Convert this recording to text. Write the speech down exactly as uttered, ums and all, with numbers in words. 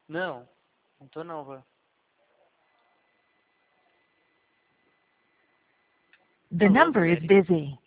Não, não tô não, vó. The Alô, number is mulher? busy.